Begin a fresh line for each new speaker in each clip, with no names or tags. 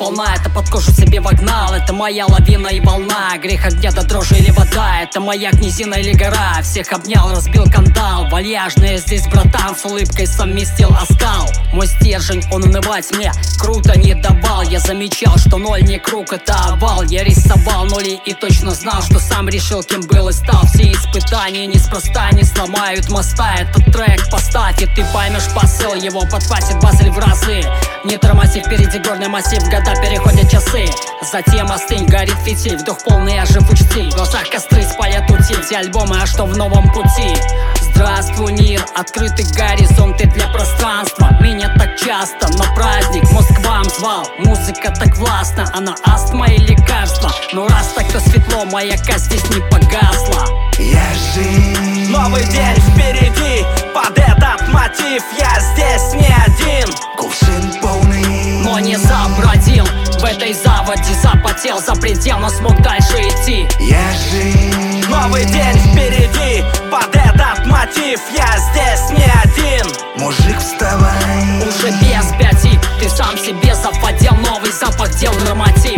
сполна. Это под кожу себе вогнал, это моя лавина и волна. Грех огня до дрожи или вода, это моя князина или гора. Всех обнял, разбил кандал. Вальяжный здесь братан, с улыбкой совместил оскал. Мой стержень, он унывать мне круто не давал. Я замечал, что ноль не круг, это овал. Я рисовал нули и точно знал, что сам решил, кем был и стал. Все испытания неспроста не сломают моста. Этот трек поставь, и ты поймешь посыл его. Подхватит базель в разы. Не тормози, впереди горный массив, года переходят часы. Затем остынь, горит фитиль, вдох полный, я жив, учти. В глазах костры спалят утиль, все альбомы, а что в новом пути? Здравствуй, мир, открытый горизонты для пространства. Меня так часто на праздник мозг к вам звал. Музыка так властна, она астма и лекарство. Но раз так, то светло, маяка здесь не погасла.
Я жив.
Новый день впереди, под этот мотив я здесь не один.
Кувшин полный,
но не забродил. В этой заводе запотел, за предел, но смог дальше идти.
Я жив.
Новый день впереди, под этот мотив я здесь не один.
Мужик, вставай.
Уже без пяти, ты сам себе запотел, новый запах дел норматив.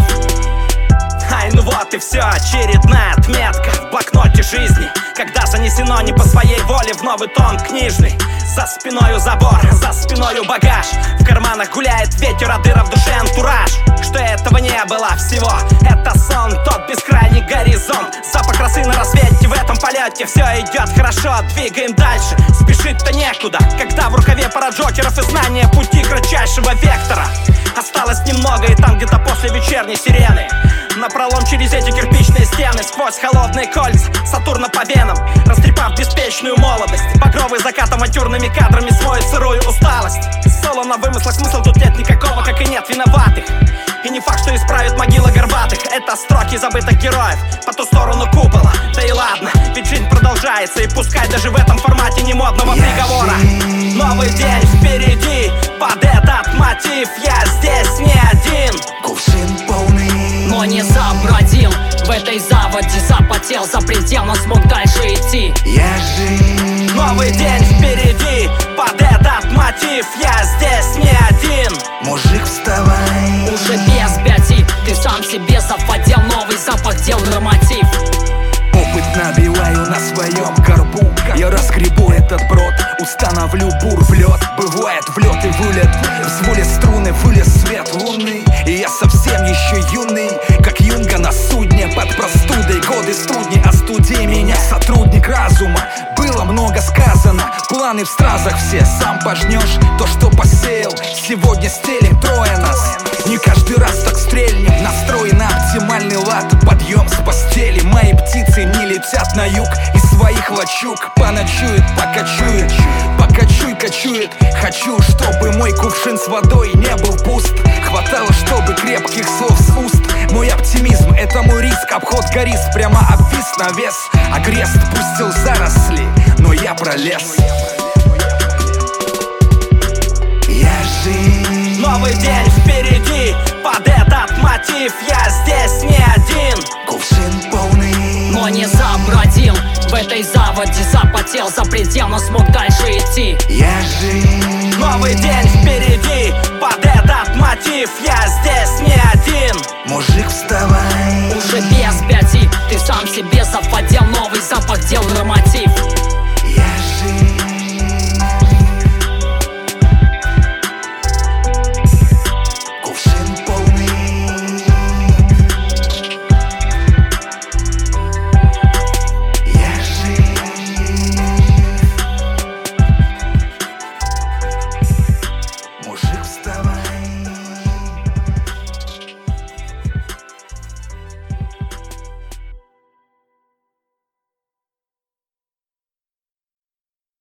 Ай, ну вот и все, очередная отметка в блокноте жизни, когда занесено не по своей воле в новый том книжный. За спиною забор, за спиною багаж, в карманах гуляет ветер, а дыра в душе антураж. Что этого не было всего, это сон, тот бескрайний горизонт. Запах росы на рассвете, в этом полете все идет хорошо, двигаем дальше, спешить-то некуда, когда в рукаве пара джокеров и знания пути кратчайшего вектора. Осталось немного, и там где-то после вечерней сирены напролом через эти кирпичные стены, сквозь холодные кольца Сатурна по венам, растрепав беспечную молодость. Багровый закат авантюрными кадрами смоет сырую усталость. Соло на вымыслах, смысла тут нет никакого, как и нет виноватых. И не факт, что исправит могила горбатых. Это строки забытых героев по ту сторону купола. Да и ладно, ведь жизнь продолжается, и пускай даже в этом формате не модного приговора. Новый день впереди, под этот мотив я здесь не один.
Кувшин полный,
но не забродил. В этой заводе запотел, за предел, но смог дальше идти.
Я жив.
Новый день впереди, под этот мотив я здесь не один.
Мужик, вставай.
Уже без пяти, ты сам себе запотел, новый запах дел норматив.
Опыт набиваю на своем горбу, я разгребу этот брод, установлю бур в лед. Бывает влет и вылет, взвыли струны, вылез свет луны. И я совсем еще юный, как юнга на судне под простудой. Годы студни, остуди меня, сотрудник разума. Было много сказано, планы в стразах все. Сам пожнешь то, что посеял, сегодня стелим трое нас. Не каждый раз так стрельнем, настрой на оптимальный лад. Подъем с постели, мои птицы не летят на юг. Из своих лачуг поночует, покачует, покачуй, кочует. Хочу, чтобы мой кувшин с водой не был пуст. Хватало, чтобы крепких слов с уст. Мой оптимизм — это мой риск. Обход горист прямо обвис на вес. Агрест пустил заросли, но я пролез. Я жив.
Новый день впереди, под этот мотив я здесь не один.
Кувшин полный,
но не забродил. В этой заводе запотел, за предел, но смог дальше идти.
Я жив.
Новый день впереди, под этот мотив я здесь не один.
Мужик, вставай.
Уже без пяти, ты сам себе запотел, новый запах дел норматив.